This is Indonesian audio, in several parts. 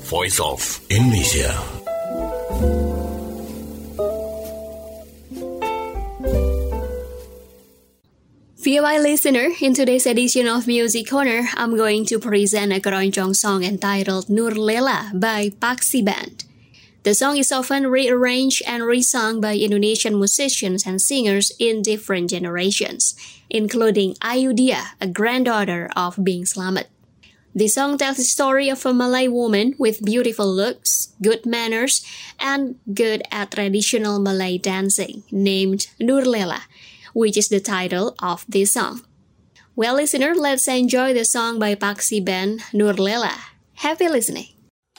Voice of Indonesia. VOA listener, in today's edition of Music Corner, I'm going to present a keroncong song entitled Nur Lela by Paksi Band. The song is often rearranged and resung by Indonesian musicians and singers in different generations, including Ayudhya, a granddaughter of Bing Slamet. The song tells the story of a Malay woman with beautiful looks, good manners, and good at traditional Malay dancing, named Nur Lela, which is the title of this song. Well, listener, let's enjoy the song by Paksi Band, Nur Lela. Happy listening.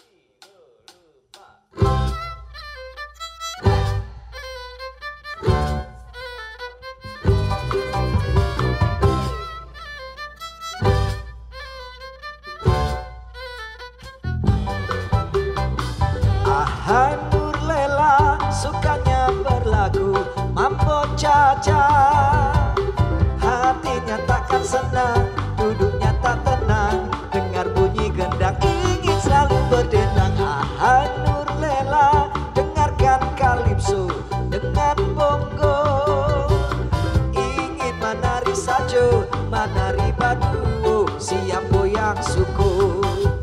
Nur Lela sukanya berlagu mambo caca. Hatinya takkan senang, duduknya tak tenang, dengar bunyi gendang ingin selalu berdendang. Nur Lela dengarkan kalipso dengan bongo, ingin menari sajo, menari baduo, siap goyang suku.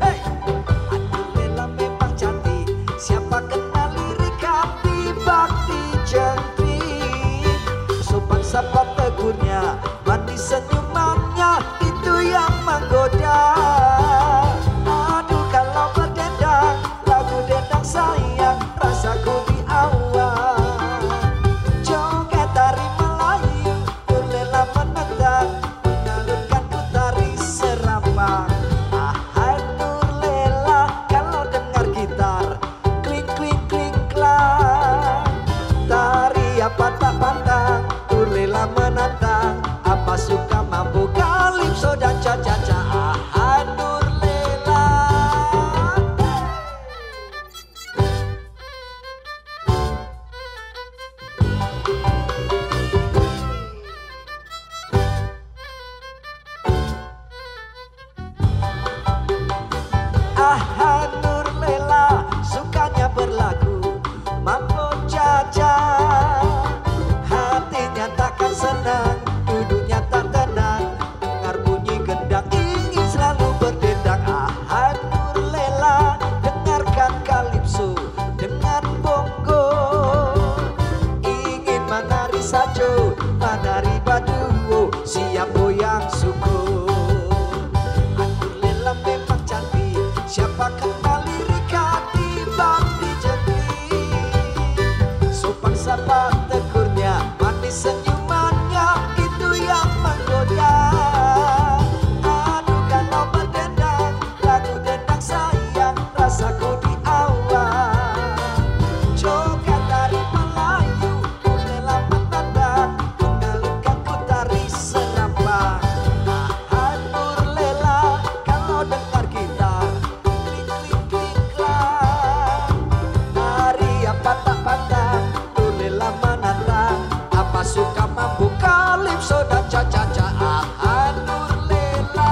Siapa kenal lirik hati bakti jentrik, sopan sapa tegurnya, manis senyumannya, itu yang menggoda. Aduh kalau berdendang, lagu dendang sayang, rasaku di awal. Joget tari Melayu, Nur Lela menendang, mengalunkan ku tari serapang. Nur Lela kalau dengar gitar, tari apa tak pandang, Nur Lela menantang, apa suka mambo kalipso dan caca-caca. Nur Lela. Nur Lela sukanya berlagu mambo caca. Hatinya takkan senang, duduknya tak tenang, dengar bunyi gendang ingin selalu berdendang. Nur Lela dengarkan kalipso dengan bongo, ingin menari sajo, menari baduo, siap goyang suku. Nur Lela memang cantik, siapa kenal lirik hati bakti jentrik, sopan sapa tegurnya, manis senyumannya, itu yang menggoda. Aduh kalau berdendang, lagu dendang sayang, rasaku di awal. Joget tari Melayu, Nur Lela menendang, mengalunkan ku tari serapang. Nur Lela kalau dengar gitar, klik klik klik klang, tari apa tak pandang, Nur Lela menantang, apa suka mambo kalipso dan caca-caca. Nur Lela.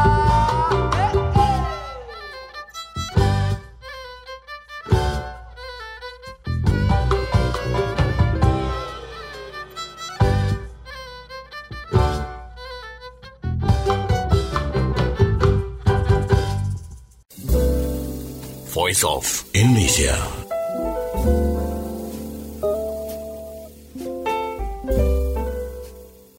Voice of Indonesia.